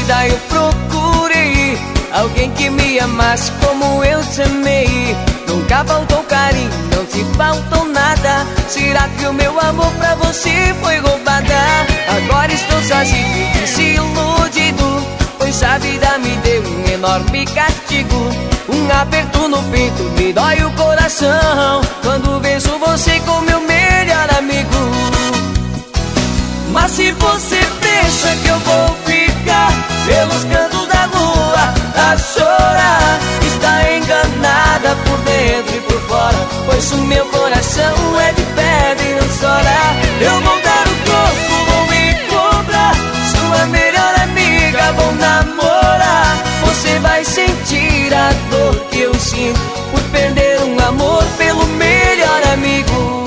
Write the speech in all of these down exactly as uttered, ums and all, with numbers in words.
vida eu procurei alguém que me amasse como eu te amei. Nunca faltou carinho, não te faltou nada. Será que o meu amor pra você foi roubada? Agora estou sozinho e desiludido, pois a vida me deu um enorme castigo. Um aperto no peito me dói o coração quando vejo você com meu melhor amigo. Mas se você pensa que eu vou ficar pelos cantos da rua a chorar, está enganada por dentro e por fora, pois o meu coração é de pedra e não chora. Eu vou dar o corpo, vou me cobrar, sua melhor amiga, vou namorar. Você vai sentir a dor que eu sinto por perder um amor pelo melhor amigo.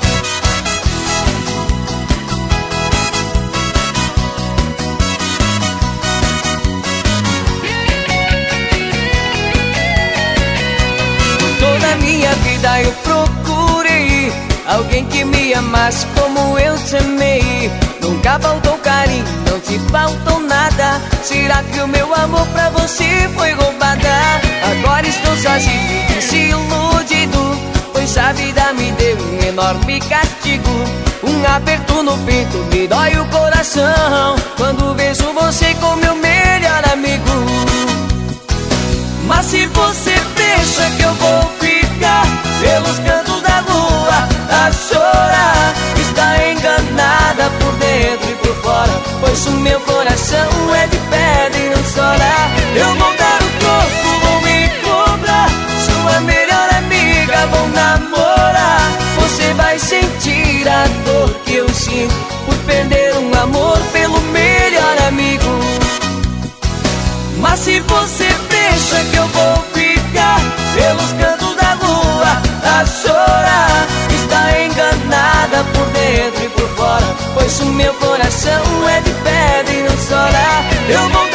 Minha vida eu procurei alguém que me amasse como eu te amei. Nunca faltou carinho, não te faltou nada. Será que o meu amor pra você foi roubada? Agora estou sozinho e desiludido, pois a vida me deu um enorme castigo. Um aperto no peito me dói o coração quando vejo você com meu melhor amigo. Mas se você pensa que eu vou ficar pelos cantos da rua a chorar, está enganada por dentro e por fora, pois o meu coração é de pedra e não chora. Eu vou dar o corpo, vou me cobrar, sua melhor amiga, vou namorar. Você vai sentir a dor que eu sinto por perder um amor pelo melhor amigo. Mas se você pensa que eu vou ficar pelos cantos da rua a chorar, está enganada por dentro e por fora, pois o meu coração é de pedra e não chora. Eu vou